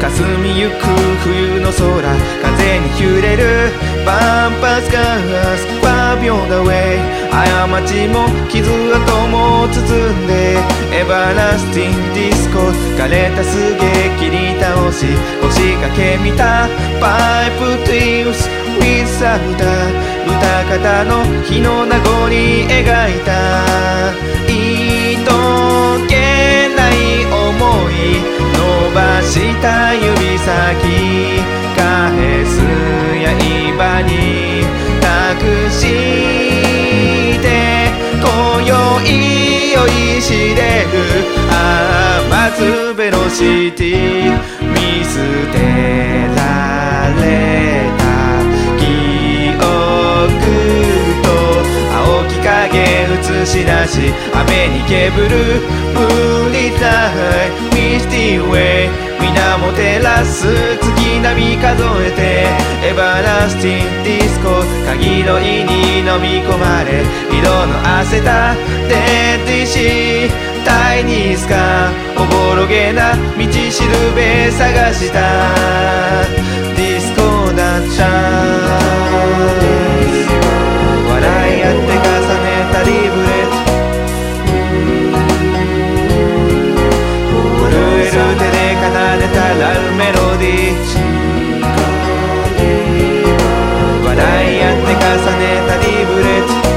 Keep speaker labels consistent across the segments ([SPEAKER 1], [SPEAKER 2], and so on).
[SPEAKER 1] 霞みゆく冬の空、風に揺れるパンパスガラス Far beyond the way 過ちも傷跡も包んでエバーラスティンディスコ枯れたすげ切り倒し腰掛け見たパイプトゥイス With サウダ歌方の日の名残に描いたいとけない想い伸ばした指先返す刃に託して今宵酔いしれる松ベロシティ見捨てられた記憶と青き影映し出し雨にけぶる無理ないミスティウェイ皆も照らす月並み数えてエバーラスティンディスコ鍵の胃に飲み込まれ色のあせたデッディシータイニースカおぼろげな道しるべ探したディスコダッチャ笑い合って重ねたリブレット震える手で奏でたラルメロディー笑い合って重ねたリブレット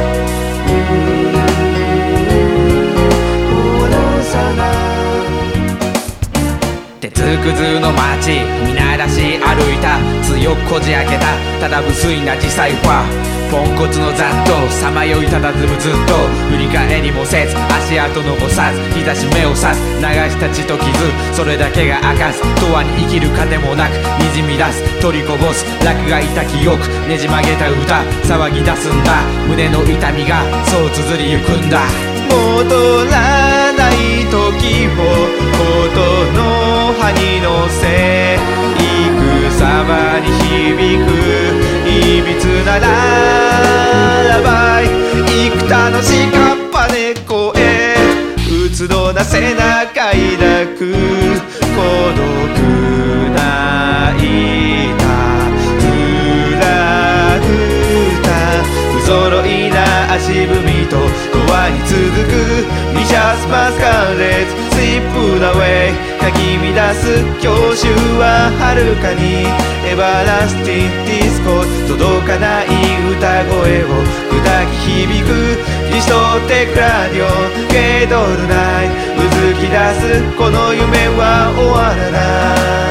[SPEAKER 1] 鉄くずの街踏み鳴らし歩いた強くこじ開けたただ無粋な自サイファーポンコツの雑踏さまよいたたずむずっと振り返りもせず足跡残さず日差し目を差す流した血と傷それだけが明かす永遠に生きる糧もなくにじみ出す取りこぼす落がいた記憶ねじ曲げた歌騒ぎ出すんだ胸の痛みがそう綴りゆくんだ戻らない時をことの葉に乗せ幾様に響くいびつなラバイ幾多の屍猫へうつろな背中抱く孤独な板ふらふた不揃いな足踏みと永遠に続くミシャスマスカレットスリップダウェイかき乱す郷愁は遥かにエバーラスティンディスコ届かない歌声を砕き響くディストテクラディオゲイドルナイうずき出すこの夢は終わらない